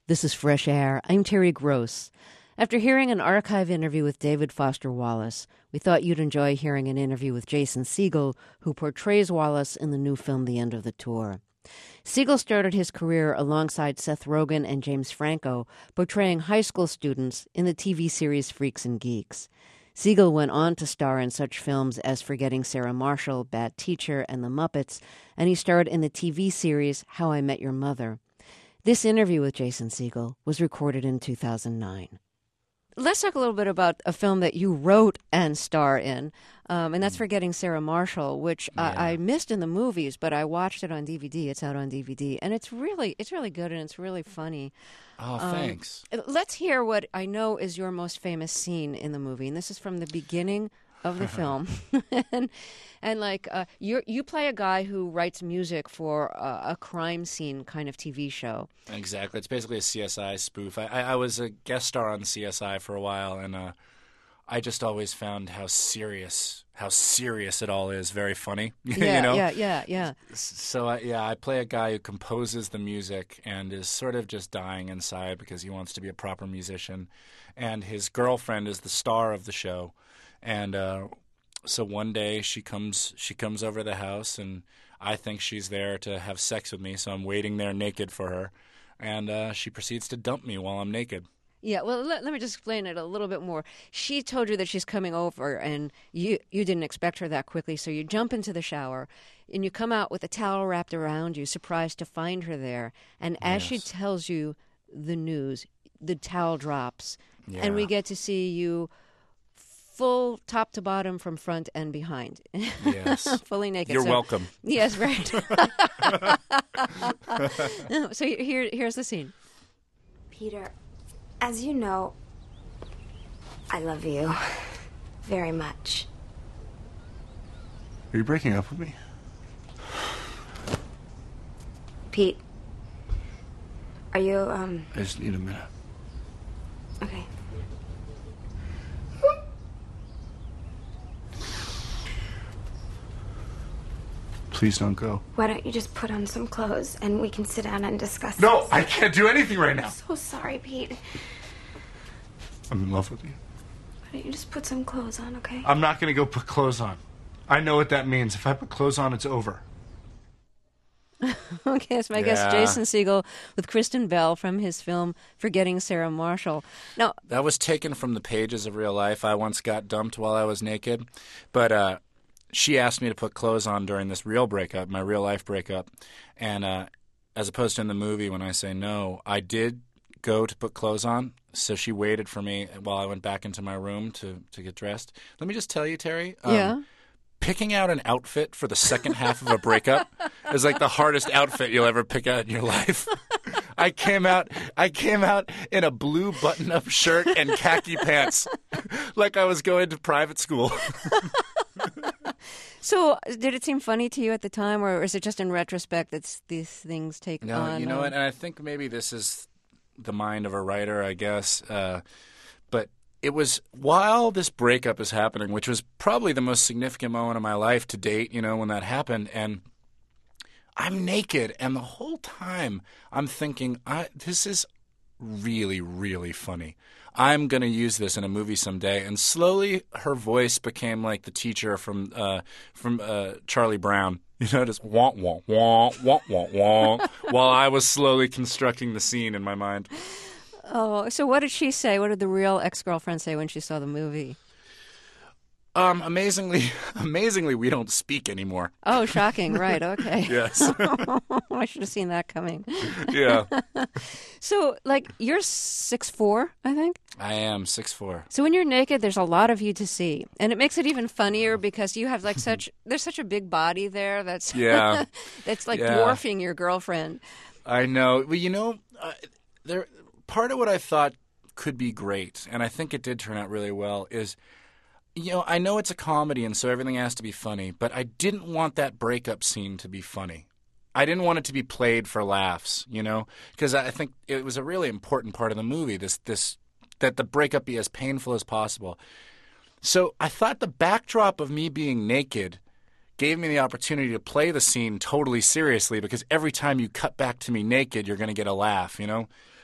This is Fresh Air. I'm Terry Gross. After hearing an archive interview with David Foster Wallace, we thought you'd enjoy hearing an interview with Jason Segel, who portrays Wallace in the new film The End of the Tour. Segel started his career alongside Seth Rogen and James Franco, portraying high school students in the TV series Freaks and Geeks. Segel went on to star in such films as Forgetting Sarah Marshall, Bad Teacher, and The Muppets, and he starred in the TV series How I Met Your Mother. This interview with Jason Segel was recorded in 2009. Let's talk a little bit about a film that you wrote and star in, and that's Forgetting Sarah Marshall, which I missed in the movies, but I watched it on DVD. It's out on DVD, and it's really good and it's really funny. Oh, thanks. Let's hear what I know is your most famous scene in the movie, and this is from the beginning of the film. You play a guy who writes music for a crime scene kind of TV show. Exactly. It's basically a CSI spoof. I was a guest star on CSI for a while, and I just always found how serious it all is very funny. Yeah, you know? Yeah. So, I play a guy who composes the music and is sort of just dying inside because he wants to be a proper musician. And his girlfriend is the star of the show. And so one day she comes over to the house, and I think she's there to have sex with me, so I'm waiting there naked for her. And she proceeds to dump me while I'm naked. Yeah, well, let me just explain it a little bit more. She told you that she's coming over, and you didn't expect her that quickly, so you jump into the shower, and you come out with a towel wrapped around you, surprised to find her there. And as she tells you the news, the towel drops, and we get to see you full top to bottom from front and behind. Yes. Fully naked. You're welcome. Yes, right. So here's the scene. Peter, as you know, I love you very much. Are you breaking up with me? Pete, are you, I just need a minute. Okay. Please don't go. Why don't you just put on some clothes and we can sit down and discuss No, this? I can't do anything right now. I'm so sorry, Pete. I'm in love with you. Why don't you just put some clothes on, okay? I'm not going to go put clothes on. I know what that means. If I put clothes on, it's over. Okay, it's my guest Jason Segel with Kristen Bell from his film Forgetting Sarah Marshall. Now, that was taken from the pages of real life. I once got dumped while I was naked, but she asked me to put clothes on during this real breakup, my real life breakup, and as opposed to in the movie when I say no, I did go to put clothes on, so she waited for me while I went back into my room to get dressed. Let me just tell you, Terry, picking out an outfit for the second half of a breakup is like the hardest outfit you'll ever pick out in your life. I came out in a blue button-up shirt and khaki pants, like I was going to private school. So, did it seem funny to you at the time, or is it just in retrospect that these things take on? No, you know what? And I think maybe this is the mind of a writer, I guess. But it was while this breakup is happening, which was probably the most significant moment of my life to date, when that happened. And I'm naked, and the whole time I'm thinking, this is really, really funny. I'm going to use this in a movie someday. And slowly her voice became like the teacher from Charlie Brown. Just wah, wah, wah, wah, wah, wah, while I was slowly constructing the scene in my mind. Oh, so what did she say? What did the real ex-girlfriend say when she saw the movie? Amazingly, we don't speak anymore. Oh, shocking. Right. Okay. Yes. I should have seen that coming. Yeah. So, you're 6'4", I think? I am 6'4". So when you're naked, there's a lot of you to see. And it makes it even funnier because you have, there's such a big body there that's that's dwarfing your girlfriend. I know. Well, part of what I thought could be great, and I think it did turn out really well, is I know it's a comedy and so everything has to be funny, but I didn't want that breakup scene to be funny. I didn't want it to be played for laughs, because I think it was a really important part of the movie, that the breakup be as painful as possible. So I thought the backdrop of me being naked gave me the opportunity to play the scene totally seriously, because every time you cut back to me naked, you're going to get a laugh,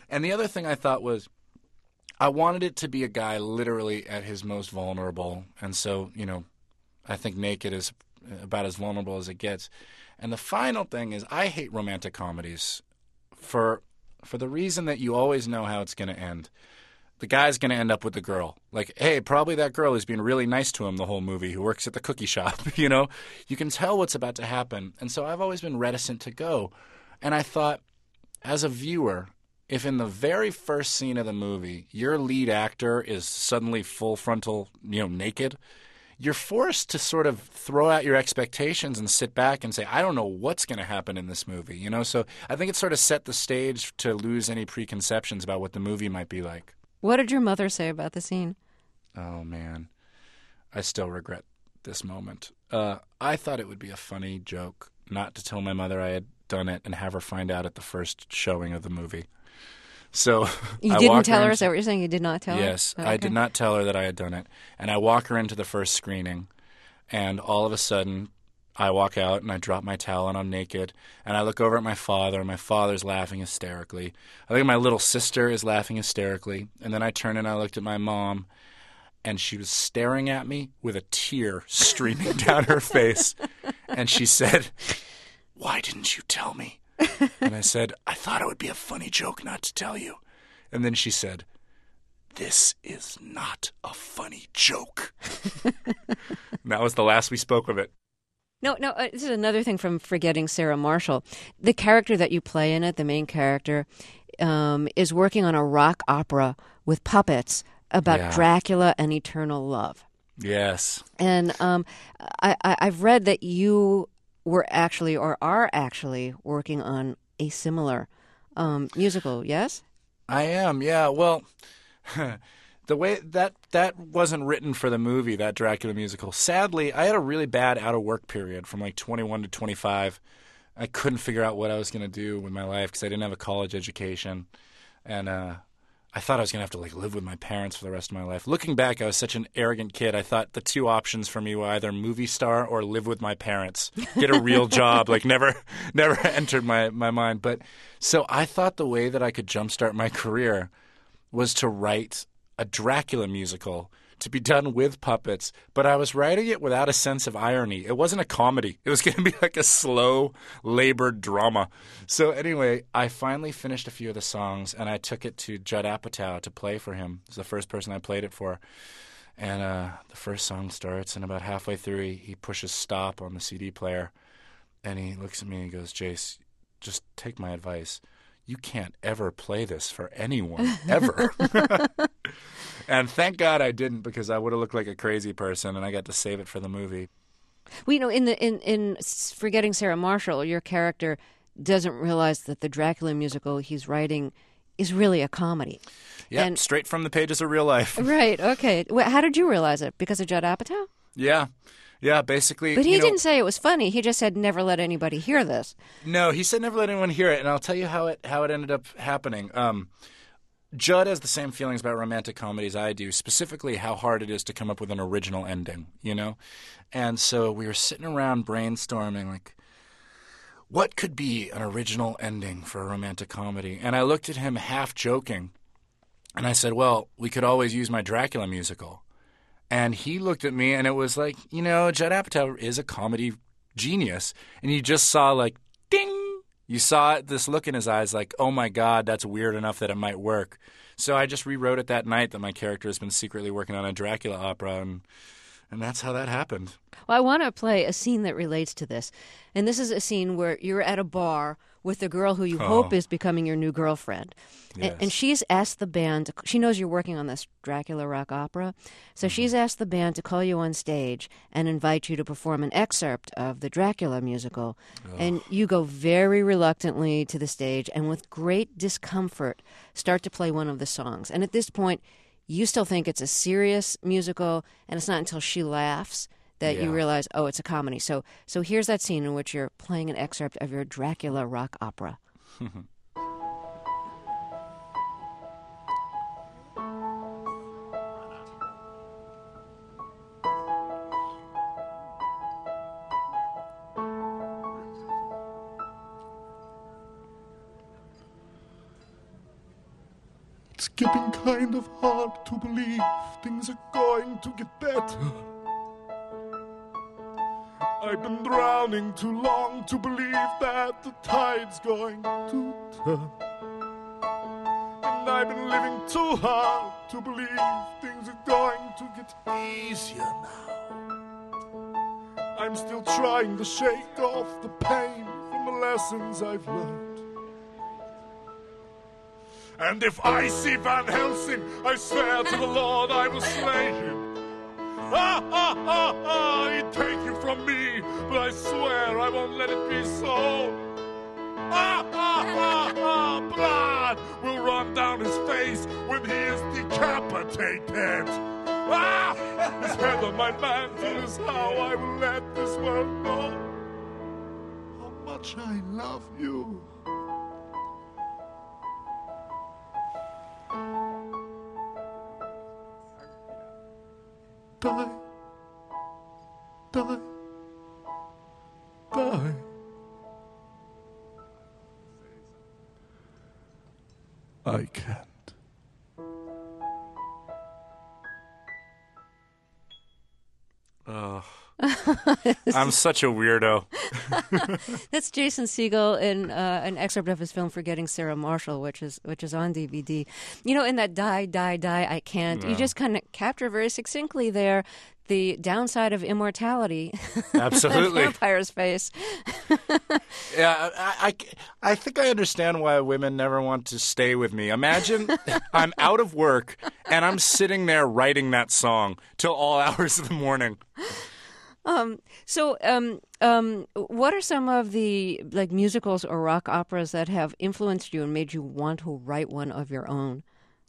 And the other thing I thought was I wanted it to be a guy literally at his most vulnerable. And so, I think Naked is about as vulnerable as it gets. And the final thing is I hate romantic comedies for the reason that you always know how it's going to end. The guy's going to end up with the girl. Like, hey, probably that girl who's being really nice to him the whole movie, who works at the cookie shop, You can tell what's about to happen. And so I've always been reticent to go. And I thought, as a viewer, if in the very first scene of the movie, your lead actor is suddenly full frontal, naked, you're forced to sort of throw out your expectations and sit back and say, I don't know what's going to happen in this movie, So I think it sort of set the stage to lose any preconceptions about what the movie might be like. What did your mother say about the scene? Oh, man. I still regret this moment. I thought it would be a funny joke not to tell my mother I had done it and have her find out at the first showing of the movie. So you didn't tell her? Is that what you're saying? You did not tell her? Yes, Oh, okay. I did not tell her that I had done it. And I walk her into the first screening, and all of a sudden I walk out and I drop my towel and I'm naked. And I look over at my father, and my father's laughing hysterically. I think my little sister is laughing hysterically. And then I turned and I looked at my mom, and she was staring at me with a tear streaming down her face. And she said, "Why didn't you tell me?" And I said, "I thought it would be a funny joke not to tell you." And then she said, "This is not a funny joke." And that was the last we spoke of it. No, this is another thing from Forgetting Sarah Marshall. The character that you play in it, the main character, is working on a rock opera with puppets about Dracula and eternal love. Yes. And I've read that you were actually or are actually working on a similar musical, yes? I am, yeah. Well, the way that wasn't written for the movie, that Dracula musical. Sadly, I had a really bad out-of-work period from like 21 to 25. I couldn't figure out what I was going to do with my life because I didn't have a college education. And I thought I was going to have to like live with my parents for the rest of my life. Looking back, I was such an arrogant kid. I thought the two options for me were either movie star or live with my parents, get a real job. Like never entered my mind. But so I thought the way that I could jumpstart my career was to write a Dracula musical to be done with puppets, but I was writing it without a sense of irony. It wasn't a comedy. It was going to be like a slow, labored drama. So anyway, I finally finished a few of the songs, and I took it to Judd Apatow to play for him. He's the first person I played it for. And the first song starts, and about halfway through, he pushes stop on the CD player, and he looks at me and he goes, "Jace, just take my advice. You can't ever play this for anyone, ever." And thank God I didn't, because I would have looked like a crazy person, and I got to save it for the movie. Well, in Forgetting Sarah Marshall, your character doesn't realize that the Dracula musical he's writing is really a comedy. Yeah, and, straight from the pages of real life. Right, okay. Well, how did you realize it? Because of Judd Apatow? Yeah, basically. But he didn't say it was funny. He just said, never let anybody hear this. No, he said never let anyone hear it, and I'll tell you how it ended up happening. Judd has the same feelings about romantic comedies I do, specifically how hard it is to come up with an original ending, And so we were sitting around brainstorming, like, what could be an original ending for a romantic comedy? And I looked at him half joking, and I said, well, we could always use my Dracula musical. And he looked at me, and it was like, Judd Apatow is a comedy genius. And you just saw, like, ding! You saw this look in his eyes like, oh, my God, that's weird enough that it might work. So I just rewrote it that night that my character has been secretly working on a Dracula opera, and that's how that happened. Well, I want to play a scene that relates to this. And this is a scene where you're at a bar with the girl who you hope is becoming your new girlfriend. Yes. And she's asked the band, she knows you're working on this Dracula rock opera, so she's asked the band to call you on stage and invite you to perform an excerpt of the Dracula musical. And you go very reluctantly to the stage and with great discomfort start to play one of the songs. And at this point, you still think it's a serious musical, and it's not until she laughs that you realize, oh, it's a comedy. So here's that scene in which you're playing an excerpt of your Dracula rock opera. It's getting kind of hard to believe things are going to get better. I've been drowning too long to believe that the tide's going to turn. And I've been living too hard to believe things are going to get easier now. I'm still trying to shake off the pain from the lessons I've learned. And if I see Van Helsing, I swear to the Lord I will slay him. He'd take you from me, but I swear I won't let it be so. Blood will run down his face when he is decapitated. His head on my mantle is how I will let this world know how much I love you. Die. Die. Die. I can't. I'm such a weirdo. That's Jason Segel in an excerpt of his film "Forgetting Sarah Marshall," which is on DVD. You know, in that "Die, Die, Die, I Can't," you just kind of capture very succinctly there the downside of immortality. Absolutely. Vampire's face. Yeah, I think I understand why women never want to stay with me. Imagine I'm out of work and I'm sitting there writing that song till all hours of the morning. So, what are some of the musicals or rock operas that have influenced you and made you want to write one of your own?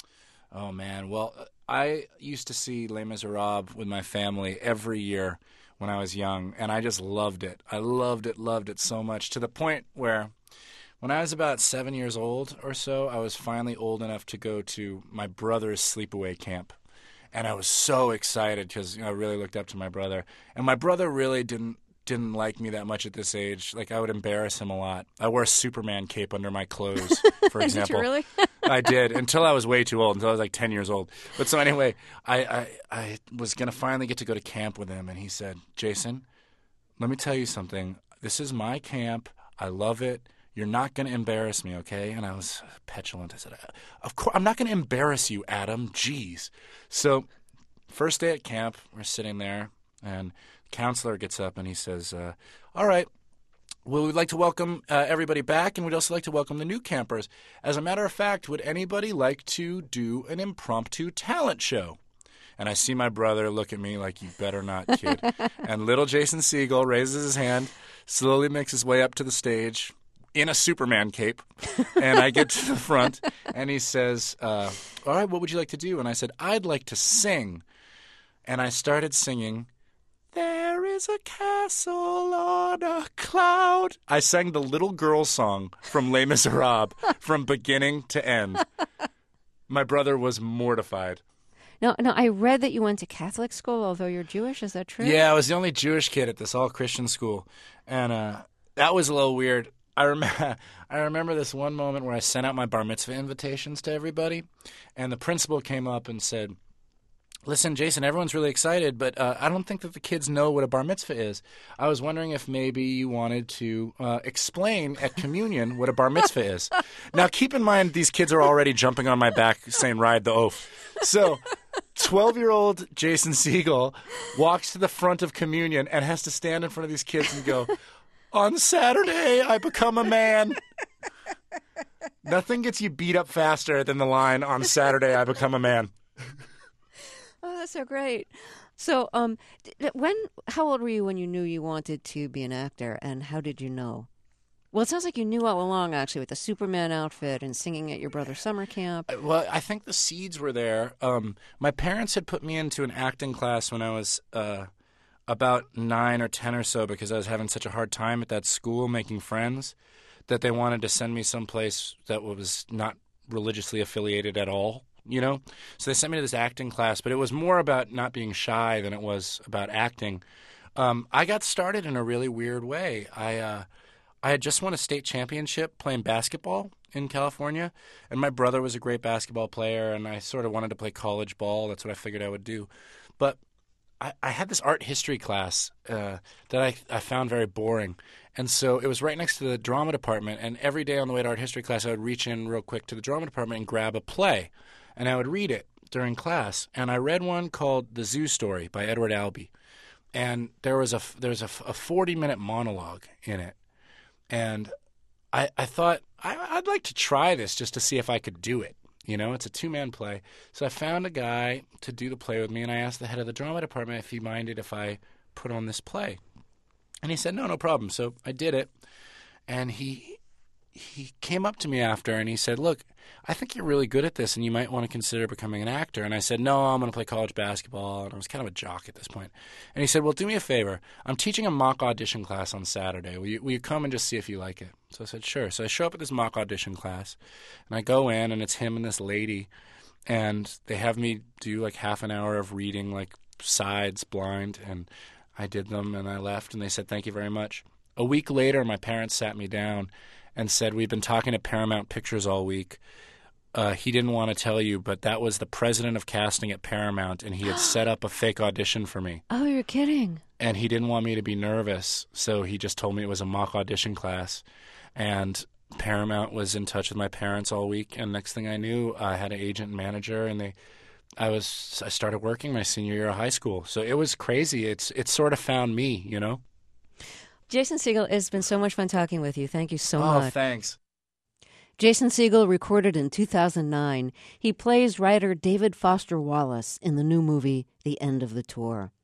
Oh man, well, I used to see Les Miserables with my family every year when I was young, and I just loved it. I loved it so much, to the point where when I was about 7 years old or so, I was finally old enough to go to my brother's sleepaway camp. And I was so excited because I really looked up to my brother. And my brother really didn't like me that much at this age. Like, I would embarrass him a lot. I wore a Superman cape under my clothes, for example. Did you really? I did, until I was way too old, until I was like 10 years old. But so anyway, I was going to finally get to go to camp with him. And he said, "Jason, let me tell you something. This is my camp. I love it. You're not going to embarrass me, okay?" And I was petulant. I said, "Of course, I'm not going to embarrass you, Adam. Jeez." So first day at camp, we're sitting there, and the counselor gets up and he says, "All right, well, we'd like to welcome everybody back, and we'd also like to welcome the new campers. As a matter of fact, would anybody like to do an impromptu talent show?" And I see my brother look at me like, "You better not, kid." And little Jason Segel raises his hand, slowly makes his way up to the stage in a Superman cape, and I get to the front, and he says, "All right, what would you like to do?" And I said, "I'd like to sing." And I started singing, "There is a castle on a cloud." I sang the little girl song from Les Miserables from beginning to end. My brother was mortified. Now, I read that you went to Catholic school, although you're Jewish. Is that true? Yeah, I was the only Jewish kid at this all-Christian school, and that was a little weird. I remember this one moment where I sent out my bar mitzvah invitations to everybody, and the principal came up and said, "Listen, Jason, everyone's really excited, but I don't think that the kids know what a bar mitzvah is. I was wondering if maybe you wanted to explain at communion what a bar mitzvah is." Now, keep in mind, these kids are already jumping on my back saying, "Ride the oaf." So 12-year-old Jason Segel walks to the front of communion and has to stand in front of these kids and go, "On Saturday, I become a man." Nothing gets you beat up faster than the line, "On Saturday, I become a man." Oh, that's so great. So, how old were you when you knew you wanted to be an actor, and how did you know? Well, it sounds like you knew all along, actually, with the Superman outfit and singing at your brother's summer camp. Well, I think the seeds were there. My parents had put me into an acting class when I was about 9 or 10 or so, because I was having such a hard time at that school making friends that they wanted to send me someplace that was not religiously affiliated at all. So they sent me to this acting class, but it was more about not being shy than it was about acting. I got started in a really weird way. I had just won a state championship playing basketball in California, and my brother was a great basketball player, and I sort of wanted to play college ball. That's what I figured I would do. But I had this art history class that I found very boring. And so it was right next to the drama department, and every day on the way to art history class, I would reach in real quick to the drama department and grab a play, and I would read it during class. And I read one called The Zoo Story by Edward Albee. And there's a 40-minute monologue in it. And I thought, I'd like to try this just to see if I could do it. You know, it's a two-man play. So I found a guy to do the play with me, and I asked the head of the drama department if he minded if I put on this play. And he said, no problem. So I did it. And he came up to me after, and he said, look, I think you're really good at this, and you might want to consider becoming an actor. And I said, no, I'm going to play college basketball. And I was kind of a jock at this point. And he said, well, do me a favor. I'm teaching a mock audition class on Saturday. Will you come and just see if you like it? So I said, sure. So I show up at this mock audition class, and I go in, and it's him and this lady. And they have me do like half an hour of reading, like sides blind. And I did them, and I left, and they said, thank you very much. A week later, my parents sat me down and said, we've been talking to Paramount Pictures all week. He didn't want to tell you, but that was the president of casting at Paramount, and he had set up a fake audition for me. Oh, you're kidding. And he didn't want me to be nervous, so he just told me it was a mock audition class. And Paramount was in touch with my parents all week, and next thing I knew, I had an agent and manager, and I started working my senior year of high school. So it was crazy. It sort of found me, you know? Jason Segel, it's been so much fun talking with you. Thank you so much. Oh, thanks. Jason Segel recorded in 2009. He plays writer David Foster Wallace in the new movie, The End of the Tour.